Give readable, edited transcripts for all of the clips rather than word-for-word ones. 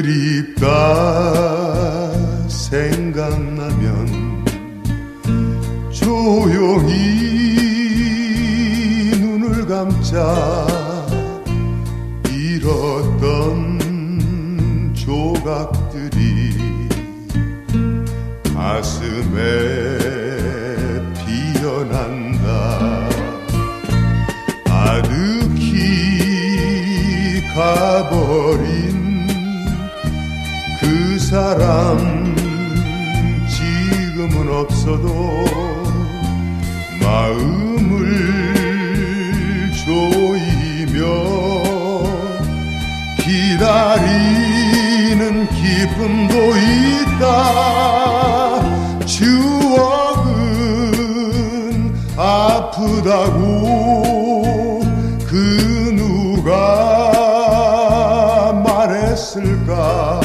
그립다 생각나면 조용히 눈을 감자 잃었던 조각들이 가슴에 피어난다. 아득히 가버린 그 사람 지금은 없어도 마음을 조이며 기다리는 기쁨도 있다. 추억은 아프다고 그 누가 말했을까.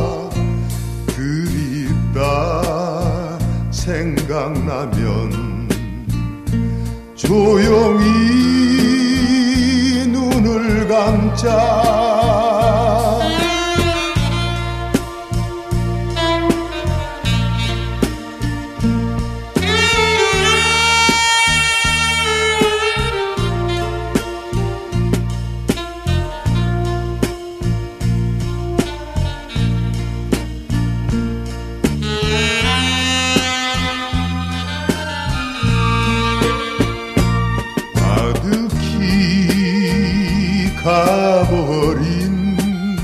그립다 생각나면 조용히 눈을 감자. 가버린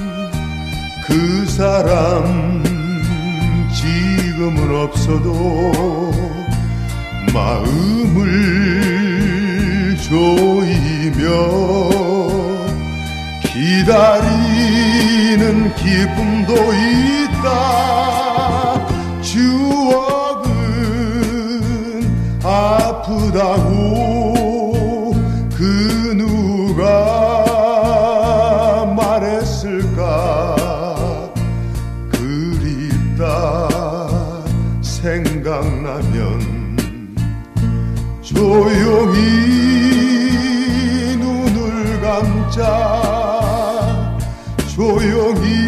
그 사람 지금은 없어도 마음을 조이며 기다리는 기쁨도 있다. 추억은 아프다고 그 누가 말했을까. 그립다 생각나면 조용히 눈을 감자. 조용히